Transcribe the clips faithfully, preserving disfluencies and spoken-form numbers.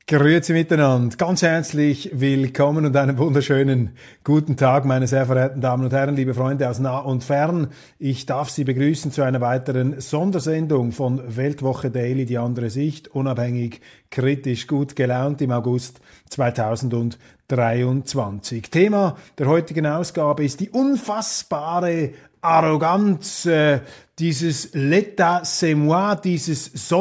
Grüezi miteinander, ganz herzlich willkommen und einen wunderschönen guten Tag, meine sehr verehrten Damen und Herren, liebe Freunde aus nah und fern. Ich darf Sie begrüßen zu einer weiteren Sondersendung von Weltwoche Daily, die andere Sicht, unabhängig, kritisch, gut gelaunt im August zweitausenddreiundzwanzig. Thema der heutigen Ausgabe ist die unfassbare Arroganz, äh, dieses L'état c'est moi, dieses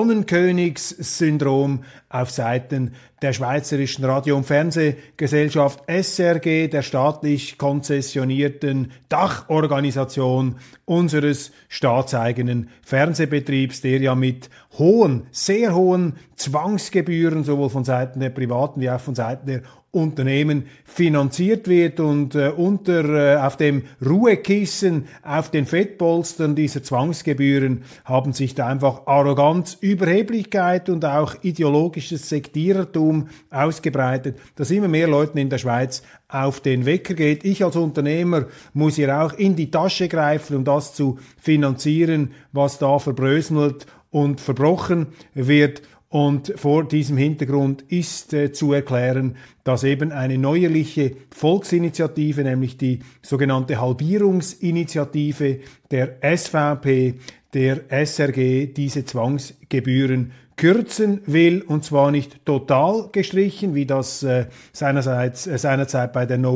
Sonnenkönigssyndrom auf Seiten der Schweizerischen Radio- und Fernsehgesellschaft S R G, der staatlich konzessionierten Dachorganisation unseres staatseigenen Fernsehbetriebs, der ja mit hohen, sehr hohen Zwangsgebühren sowohl von Seiten der Privaten wie auch von Seiten der Unternehmen finanziert wird und äh, unter äh, auf dem Ruhekissen, auf den Fettpolstern dieser Zwangsgebühren haben sich da einfach Arroganz, Überheblichkeit und auch ideologisches Sektierertum ausgebreitet, das immer mehr Leuten in der Schweiz auf den Wecker geht. Ich als Unternehmer muss hier auch in die Tasche greifen, um das zu finanzieren, was da verbröselt und verbrochen wird. Und vor diesem Hintergrund ist äh, zu erklären, dass eben eine neuerliche Volksinitiative, nämlich die sogenannte Halbierungsinitiative der S V P, der S R G, diese Zwangsgebühren kürzen will, und zwar nicht total gestrichen, wie das äh, seinerseits, äh, seinerzeit bei der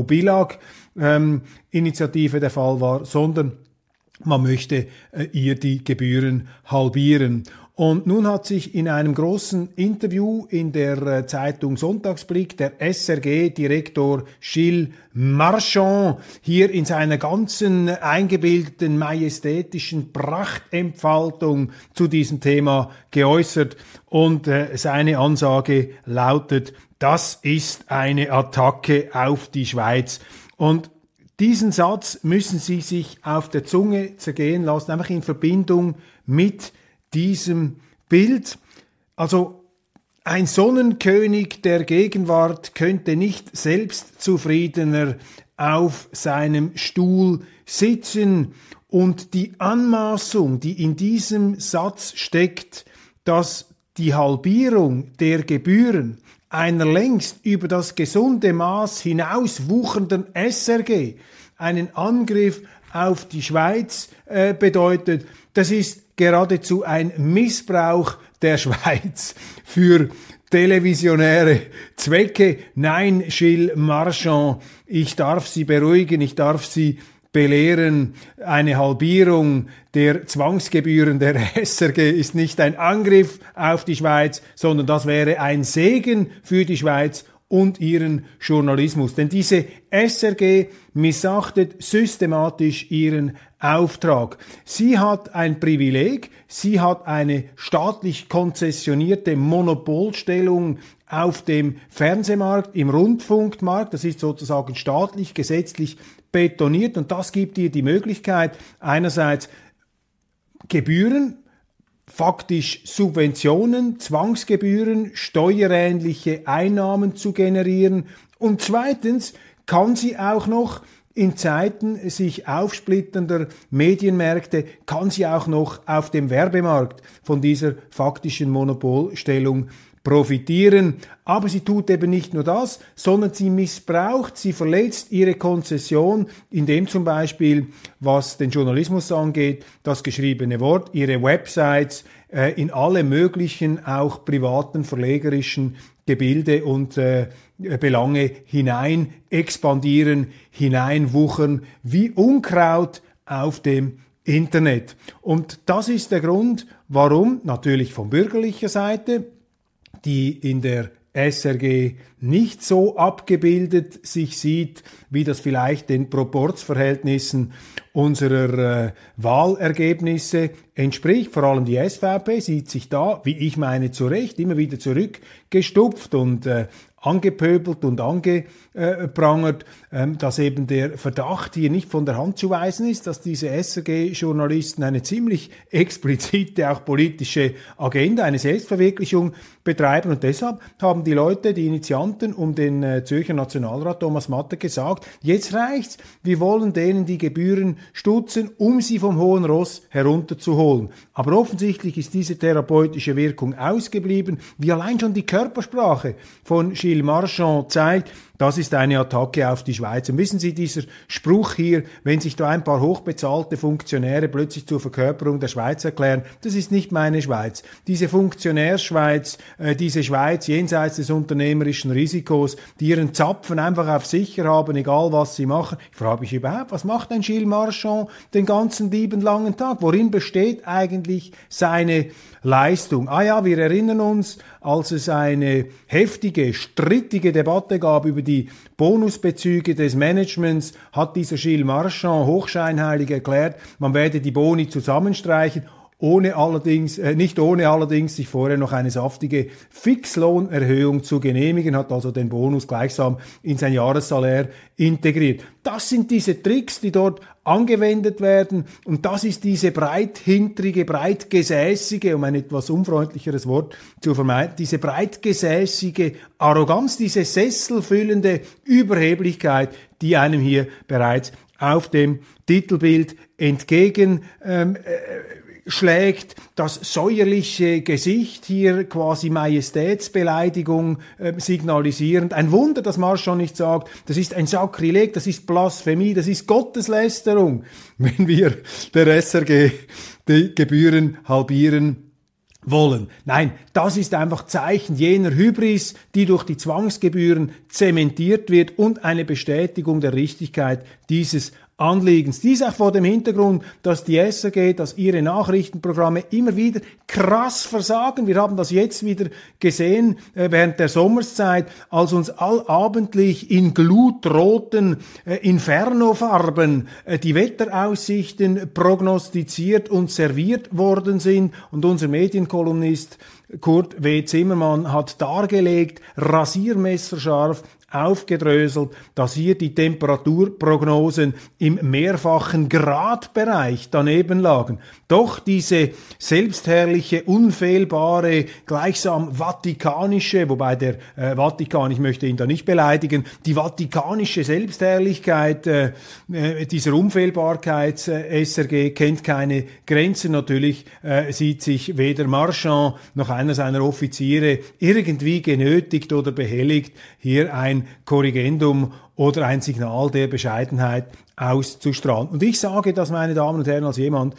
No-Billag-Initiative ähm, der Fall war, sondern man möchte äh, ihr die Gebühren halbieren. Und nun hat sich in einem großen Interview in der äh, Zeitung Sonntagsblick der S R G-Direktor Gilles Marchand hier in seiner ganzen eingebildeten, majestätischen Prachtentfaltung zu diesem Thema geäußert. Und äh, seine Ansage lautet: Das ist eine Attacke auf die Schweiz. Und diesen Satz müssen Sie sich auf der Zunge zergehen lassen, einfach in Verbindung mit diesem Bild. Also ein Sonnenkönig der Gegenwart könnte nicht selbstzufriedener auf seinem Stuhl sitzen, und die Anmaßung, die in diesem Satz steckt, dass die Halbierung der Gebühren einer längst über das gesunde Maß hinaus wuchernden S R G einen Angriff auf die Schweiz äh, bedeutet, das ist geradezu ein Missbrauch der Schweiz für televisionäre Zwecke. Nein, Gilles Marchand, ich darf Sie beruhigen, ich darf Sie belehren, eine Halbierung der Zwangsgebühren der S R G ist nicht ein Angriff auf die Schweiz, sondern das wäre ein Segen für die Schweiz und ihren Journalismus. Denn diese S R G missachtet systematisch ihren Auftrag. Sie hat ein Privileg, sie hat eine staatlich konzessionierte Monopolstellung auf dem Fernsehmarkt, im Rundfunkmarkt. Das ist sozusagen staatlich, gesetzlich betoniert, und das gibt ihr die Möglichkeit, einerseits Gebühren, faktisch Subventionen, Zwangsgebühren, steuerähnliche Einnahmen zu generieren, und zweitens kann sie auch noch in Zeiten sich aufsplitternder Medienmärkte, kann sie auch noch auf dem Werbemarkt von dieser faktischen Monopolstellung profitieren. Aber sie tut eben nicht nur das, sondern sie missbraucht, sie verletzt ihre Konzession, indem zum Beispiel, was den Journalismus angeht, das geschriebene Wort, ihre Websites äh, in alle möglichen, auch privaten, verlegerischen Gebilde und äh, Belange hinein expandieren, hineinwuchern, wie Unkraut auf dem Internet. Und das ist der Grund, warum natürlich von bürgerlicher Seite, die in der S R G nicht so abgebildet sich sieht, wie das vielleicht den Proportsverhältnissen unserer äh, Wahlergebnisse entspricht. Vor allem die S V P sieht sich da, wie ich meine, zu Recht immer wieder zurückgestupft und äh, angepöbelt und angeprangert, ähm, dass eben der Verdacht hier nicht von der Hand zu weisen ist, dass diese S R G-Journalisten eine ziemlich explizite, auch politische Agenda, eine Selbstverwirklichung betreiben. Und deshalb haben die Leute, die Initianten um den äh, Zürcher Nationalrat Thomas Matter gesagt, jetzt reicht's, wir wollen denen die Gebühren stutzen, um sie vom hohen Ross herunterzuholen. Aber offensichtlich ist diese therapeutische Wirkung ausgeblieben, wie allein schon die Körpersprache von Gilles Marchand zeigt. Das ist eine Attacke auf die Schweiz. Und wissen Sie, dieser Spruch hier, wenn sich da ein paar hochbezahlte Funktionäre plötzlich zur Verkörperung der Schweiz erklären, das ist nicht meine Schweiz. Diese Funktionärsschweiz, äh, diese Schweiz jenseits des unternehmerischen Risikos, die ihren Zapfen einfach auf sicher haben, egal was sie machen. Ich frage mich überhaupt, was macht ein Gilles Marchand den ganzen lieben langen Tag? Worin besteht eigentlich seine Leistung? Ah ja, wir erinnern uns, als es eine heftige, strittige Debatte gab über die Bonusbezüge des Managements, hat dieser Gilles Marchand hochscheinheilig erklärt, man werde die Boni zusammenstreichen, ohne allerdings, äh, nicht ohne allerdings sich vorher noch eine saftige Fixlohnerhöhung zu genehmigen, hat also den Bonus gleichsam in sein Jahressalär integriert. Das sind diese Tricks, die dort angewendet werden, und das ist diese breithintrige, breitgesäßige, um ein etwas unfreundlicheres Wort zu vermeiden, diese breitgesäßige Arroganz, diese sesselfüllende Überheblichkeit, die einem hier bereits auf dem Titelbild entgegen ähm, äh, schlägt, das säuerliche Gesicht hier quasi Majestätsbeleidigung äh, signalisierend. Ein Wunder, dass Marchand nicht sagt, das ist ein Sakrileg, das ist Blasphemie, das ist Gotteslästerung, wenn wir der S R G die Gebühren halbieren wollen. Nein, das ist einfach Zeichen jener Hybris, die durch die Zwangsgebühren zementiert wird, und eine Bestätigung der Richtigkeit dieses Anliegens. Dies auch vor dem Hintergrund, dass die S R G, dass ihre Nachrichtenprogramme immer wieder krass versagen. Wir haben das jetzt wieder gesehen äh, während der Sommerszeit, als uns allabendlich in glutroten äh, Infernofarben äh, die Wetteraussichten prognostiziert und serviert worden sind, und unser Medienkolumnist Kurt W. Zimmermann hat dargelegt, rasiermesserscharf aufgedröselt, dass hier die Temperaturprognosen im mehrfachen Gradbereich daneben lagen. Doch diese selbstherrliche, unfehlbare, gleichsam vatikanische, wobei der äh, Vatikan, ich möchte ihn da nicht beleidigen, die vatikanische Selbstherrlichkeit äh, äh, dieser Unfehlbarkeits-S R G kennt keine Grenzen. Natürlich äh, sieht sich weder Marchand noch einer seiner Offiziere irgendwie genötigt oder behelligt, hier ein Korrigendum oder ein Signal der Bescheidenheit auszustrahlen. Und ich sage das, meine Damen und Herren, als jemand,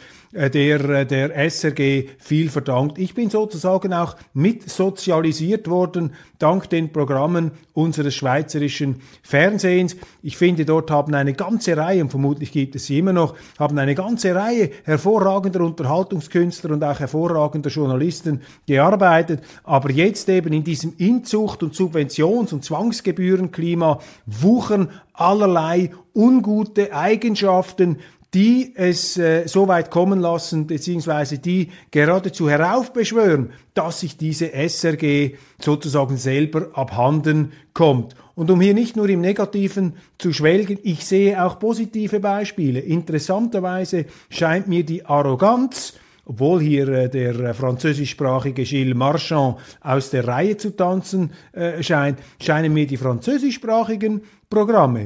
der der S R G viel verdankt. Ich bin sozusagen auch mit sozialisiert worden, dank den Programmen unseres schweizerischen Fernsehens. Ich finde, dort haben eine ganze Reihe, und vermutlich gibt es sie immer noch, haben eine ganze Reihe hervorragender Unterhaltungskünstler und auch hervorragender Journalisten gearbeitet. Aber jetzt eben in diesem Inzucht- und Subventions- und Zwangsgebührenklima wuchern allerlei ungute Eigenschaften, die es äh, so weit kommen lassen, beziehungsweise die geradezu heraufbeschwören, dass sich diese S R G sozusagen selber abhanden kommt. Und um hier nicht nur im Negativen zu schwelgen, ich sehe auch positive Beispiele. Interessanterweise scheint mir die Arroganz, obwohl hier äh, der äh, französischsprachige Gilles Marchand aus der Reihe zu tanzen äh, scheint, scheinen mir die französischsprachigen Programme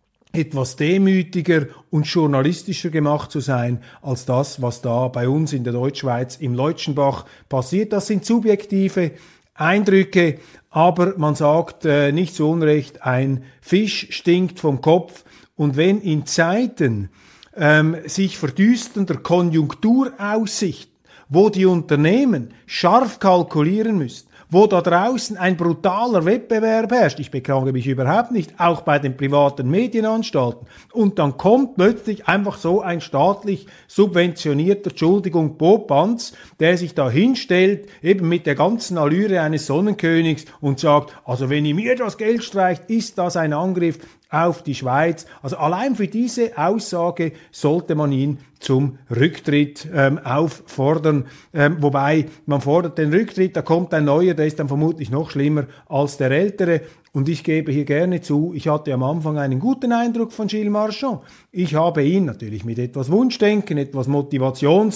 etwas demütiger und journalistischer gemacht zu sein, als das, was da bei uns in der Deutschschweiz im Leutschenbach passiert. Das sind subjektive Eindrücke, aber man sagt äh, nicht zu Unrecht, ein Fisch stinkt vom Kopf. Und wenn in Zeiten ähm, sich verdüsternder Konjunkturaussichten, wo die Unternehmen scharf kalkulieren müssen, wo da draußen ein brutaler Wettbewerb herrscht, ich beklage mich überhaupt nicht, auch bei den privaten Medienanstalten, und dann kommt plötzlich einfach so ein staatlich subventionierter, Entschuldigung, Popanz, der sich da hinstellt, eben mit der ganzen Allüre eines Sonnenkönigs, und sagt, also wenn ihr mir das Geld streicht, ist das ein Angriff auf die Schweiz. Also allein für diese Aussage sollte man ihn zum Rücktritt ähm, auffordern. Ähm, wobei, man fordert den Rücktritt, da kommt ein neuer, der ist dann vermutlich noch schlimmer als der ältere. Und ich gebe hier gerne zu, ich hatte am Anfang einen guten Eindruck von Gilles Marchand. Ich habe ihn natürlich mit etwas Wunschdenken, etwas Motivations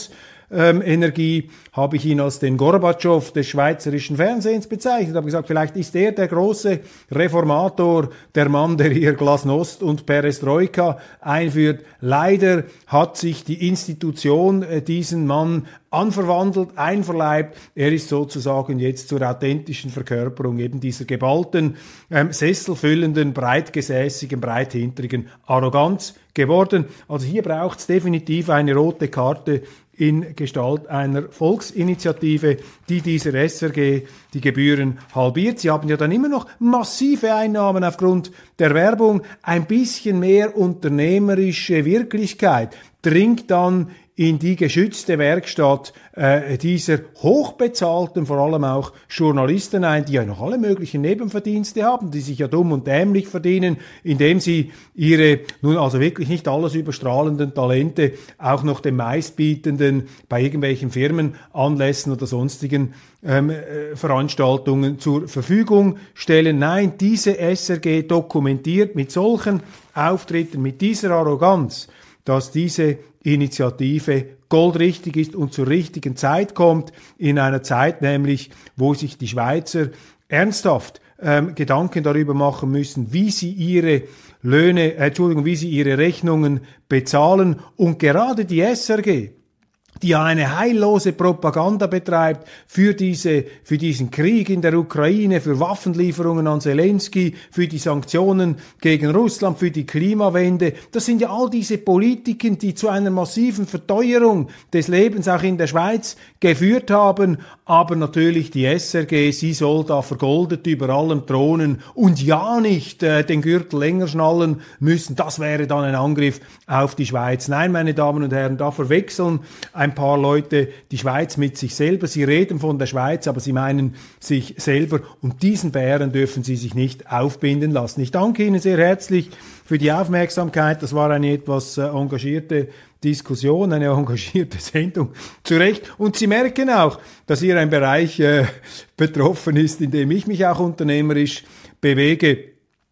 ähm, Energie, habe ich ihn als den Gorbatschow des schweizerischen Fernsehens bezeichnet, habe gesagt, vielleicht ist er der große Reformator, der Mann, der hier Glasnost und Perestroika einführt. Leider hat sich die Institution äh, diesen Mann anverwandelt, einverleibt. Er ist sozusagen jetzt zur authentischen Verkörperung eben dieser geballten, ähm, sesselfüllenden, breitgesäßigen, breithinterigen Arroganz geworden. Also hier braucht es definitiv eine rote Karte in Gestalt einer Volksinitiative, die dieser S R G die Gebühren halbiert. Sie haben ja dann immer noch massive Einnahmen aufgrund der Werbung. Ein bisschen mehr unternehmerische Wirklichkeit dringt dann in die geschützte Werkstatt äh, dieser hochbezahlten, vor allem auch Journalisten ein, die ja noch alle möglichen Nebenverdienste haben, die sich ja dumm und dämlich verdienen, indem sie ihre nun also wirklich nicht alles überstrahlenden Talente auch noch dem Meistbietenden bei irgendwelchen Firmenanlässen oder sonstigen ähm, äh, Veranstaltungen zur Verfügung stellen. Nein, diese S R G dokumentiert mit solchen Auftritten, mit dieser Arroganz, dass diese Initiative goldrichtig ist und zur richtigen Zeit kommt, in einer Zeit nämlich, wo sich die Schweizer ernsthaft ähm, Gedanken darüber machen müssen, wie sie ihre Löhne, äh, Entschuldigung, wie sie ihre Rechnungen bezahlen. Und gerade die S R G, die ja eine heillose Propaganda betreibt für diese, für diesen Krieg in der Ukraine, für Waffenlieferungen an Zelensky, für die Sanktionen gegen Russland, für die Klimawende. Das sind ja all diese Politiken, die zu einer massiven Verteuerung des Lebens auch in der Schweiz geführt haben. Aber natürlich die S R G, sie soll da vergoldet über allem thronen und ja nicht äh, den Gürtel länger schnallen müssen. Das wäre dann ein Angriff auf die Schweiz. Nein, meine Damen und Herren, da verwechseln ein paar Leute die Schweiz mit sich selber. Sie reden von der Schweiz, aber sie meinen sich selber. Und diesen Bären dürfen sie sich nicht aufbinden lassen. Ich danke Ihnen sehr herzlich für die Aufmerksamkeit. Das war eine etwas äh, engagierte Diskussion, eine engagierte Sendung. Zu Recht. Und Sie merken auch, dass hier ein Bereich äh, betroffen ist, in dem ich mich auch unternehmerisch bewege.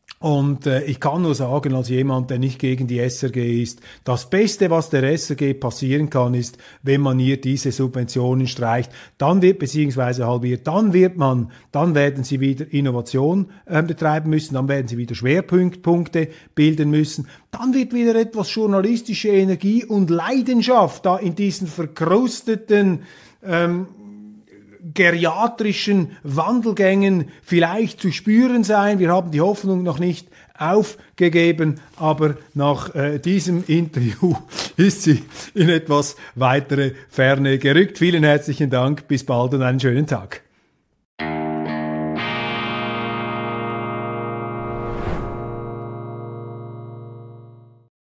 Und äh, ich kann nur sagen, als jemand, der nicht gegen die S R G ist, das Beste, was der S R G passieren kann, ist, wenn man hier diese Subventionen streicht, dann wird, beziehungsweise halbiert, dann wird man, dann werden sie wieder Innovation äh, betreiben müssen, dann werden sie wieder Schwerpunktpunkte bilden müssen, dann wird wieder etwas journalistische Energie und Leidenschaft da in diesen verkrusteten, ähm, geriatrischen Wandelgängen vielleicht zu spüren sein. Wir haben die Hoffnung noch nicht aufgegeben, aber nach äh, diesem Interview ist sie in etwas weitere Ferne gerückt. Vielen herzlichen Dank, bis bald und einen schönen Tag.